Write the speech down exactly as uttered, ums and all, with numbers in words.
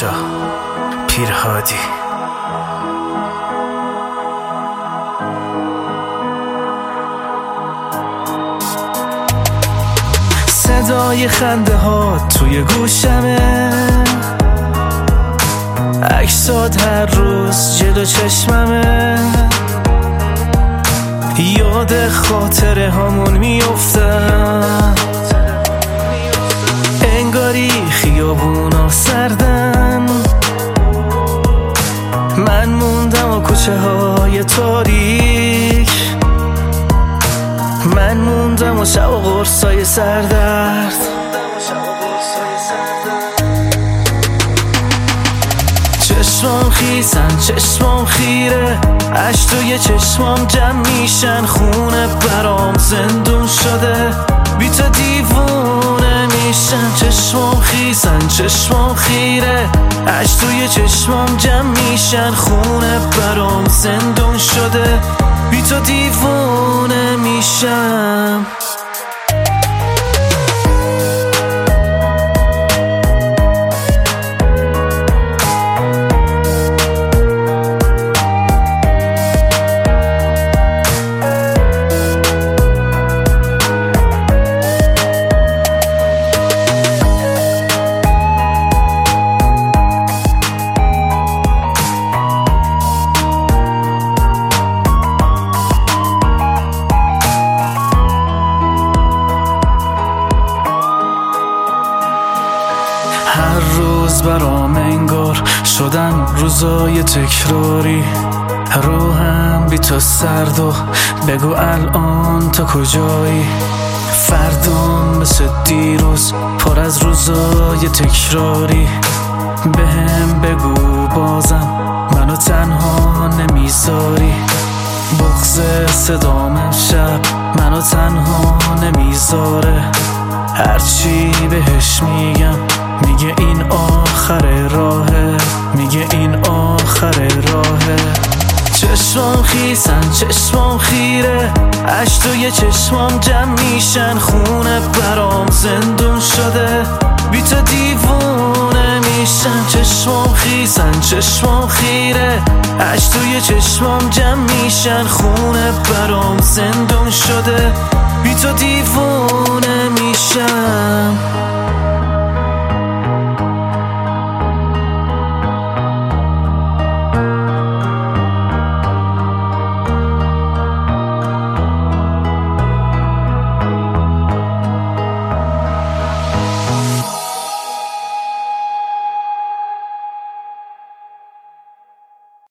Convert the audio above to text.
پاشا پیرهادی. صدای خنده ها توی گوشمه، عکسات هر روز جلو چشممه، یاد خاطره هامون میافتم، انگاری خیابونا سردن، من موندم و کوچه های تاریک، من موندم و شب و قرصای سردرد. چشمام خیسن چشمام خیره، اش توی چشمام جمع میشن، خونه برام زندون شده، بی تو دیوونه میشن. چشمام خیسن چشمام خیره، اش توی چشمام جمع میشن، خونه برام زندون شده، بی تو دیوونه میشم. هر روز برام انگار شدن روزای تکراری، روحم بی تو سرد و بگو الان تا کجایی، فردام مثل دیروز پر از روزای تکراری، بهم بگو بازم منو تنها نمیذاری، بغض صدام امشب منو تنها نمیذاره، هرچی بهش میگم میگه این آخر راهه، میگه این آخر راهه. چشمام خیسن چشمام خیره، اش توی چشمام جمع میشن، خونه برام زندون شده، بی تو دیوونه میشن. چشمام خیسن چشمام خیره، اش توی چشمام جمع میشن، خونه برام زندون شده، بی تو دیوونه میشم.